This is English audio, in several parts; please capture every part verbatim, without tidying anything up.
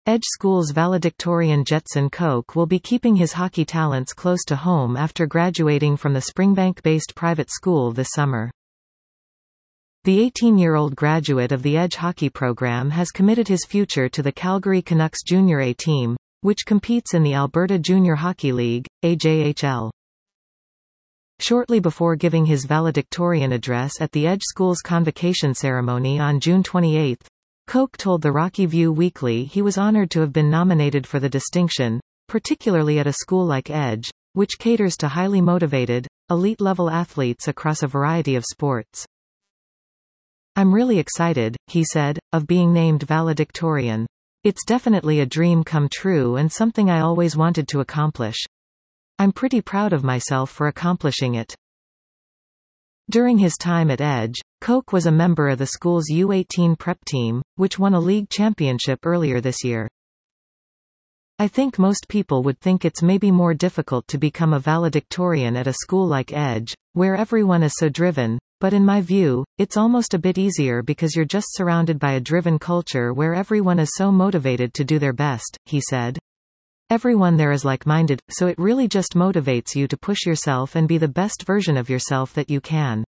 Edge School's valedictorian Jetson Koch will be keeping his hockey talents close to home after graduating from the Springbank-based private school this summer. The eighteen-year-old graduate of the Edge hockey program has committed his future to the Calgary Canucks Junior A team, which competes in the Alberta Junior Hockey League, A J H L. Shortly before giving his valedictorian address at the Edge School's convocation ceremony on June twenty-eighth, Koch told the Rocky View Weekly he was honored to have been nominated for the distinction, particularly at a school like Edge, which caters to highly motivated, elite-level athletes across a variety of sports. "I'm really excited," he said, "of being named valedictorian. It's definitely a dream come true and something I always wanted to accomplish. I'm pretty proud of myself for accomplishing it." During his time at Edge, Koch was a member of the school's U eighteen prep team, which won a league championship earlier this year. "I think most people would think it's maybe more difficult to become a valedictorian at a school like Edge, where everyone is so driven, but in my view, it's almost a bit easier because you're just surrounded by a driven culture where everyone is so motivated to do their best," he said. "Everyone there is like-minded, so it really just motivates you to push yourself and be the best version of yourself that you can."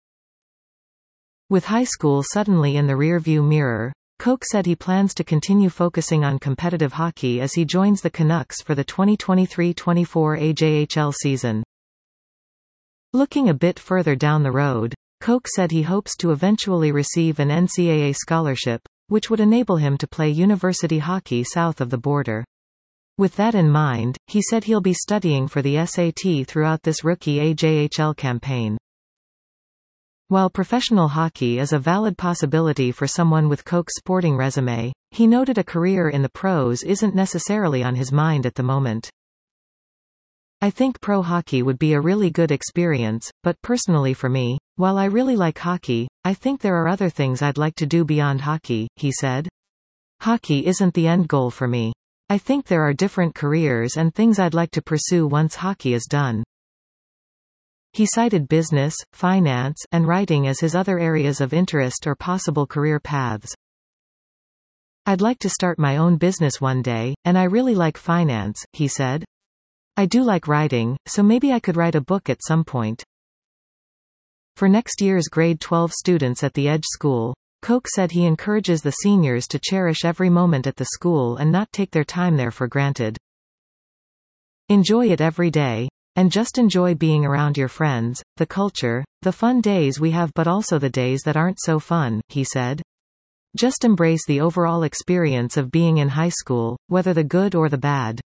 With high school suddenly in the rearview mirror, Koch said he plans to continue focusing on competitive hockey as he joins the Canucks for the twenty twenty-three twenty-four A J H L season. Looking a bit further down the road, Koch said he hopes to eventually receive an N C double A scholarship, which would enable him to play university hockey south of the border. With that in mind, he said he'll be studying for the S A T throughout this rookie A J H L campaign. While professional hockey is a valid possibility for someone with Koch's sporting resume, he noted a career in the pros isn't necessarily on his mind at the moment. "I think pro hockey would be a really good experience, but personally for me, while I really like hockey, I think there are other things I'd like to do beyond hockey," he said. "Hockey isn't the end goal for me. I think there are different careers and things I'd like to pursue once hockey is done." He cited business, finance, and writing as his other areas of interest or possible career paths. "I'd like to start my own business one day, and I really like finance," he said. "I do like writing, so maybe I could write a book at some point." For next year's grade twelve students at the Edge School, Koch said he encourages the seniors to cherish every moment at the school and not take their time there for granted. "Enjoy it every day. And just enjoy being around your friends, the culture, the fun days we have but also the days that aren't so fun," he said. "Just embrace the overall experience of being in high school, whether the good or the bad."